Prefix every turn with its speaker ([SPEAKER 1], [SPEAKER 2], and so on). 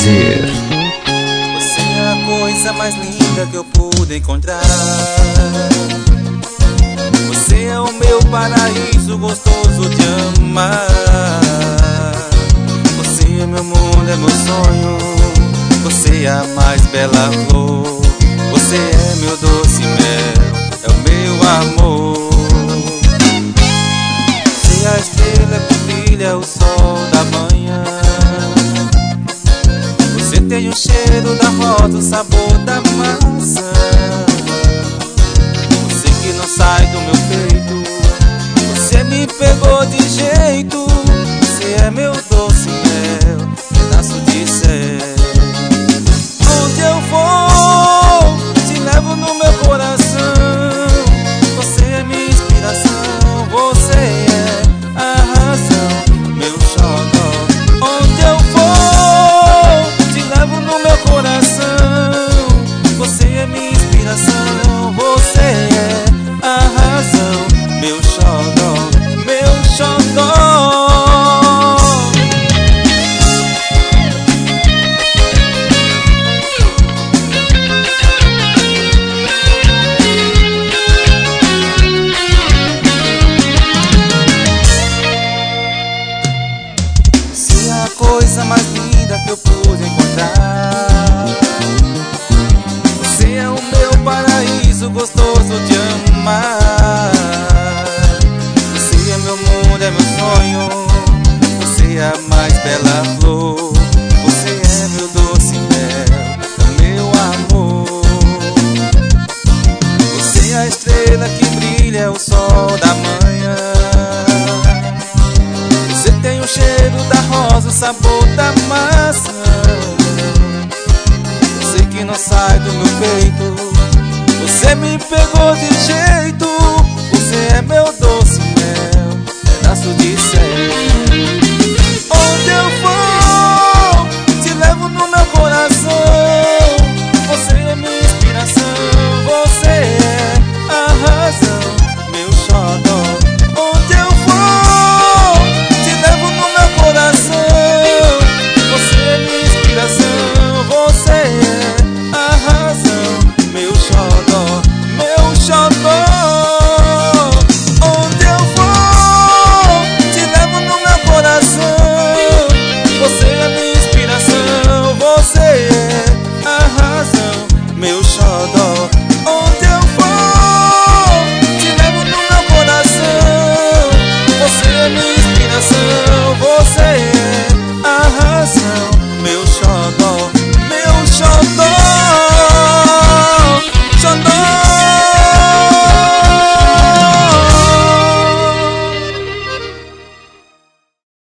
[SPEAKER 1] prazer.
[SPEAKER 2] Você é a coisa mais linda que eu pude encontrar. Você é o meu paraíso, gostoso de amar. Você é meu mundo, é meu sonho. Você é a mais bela flor. Você é meu doce mel, é o meu amor. Você é a estrela que brilha, o sol da manhã. Você tem o cheiro da rosa, o sabor da maçã. Você que não sai do meu peito, você me pegou de jeito. Você é meu doce mel, pedaço de céu. Onde eu vou, te levo no meu coração. Você é minha inspiração, você é a razão, meu xodó. Onde eu vou, te levo no meu coração. Você é minha inspiração, você é a razão, meu xodó, meu xodó. Você é a coisa mais linda que eu pude encontrar. Você é o meu paraíso, gostoso de amar. Você é meu mundo, é meu sonho. Você é a mais bela flor. Você é meu doce mel, é o meu amor. Você é a estrela que brilha, é o sol da manhã. Você tem o cheiro da rosa, o sabor da maçã. Você que não sai do meu peito, você me pegou de jeito.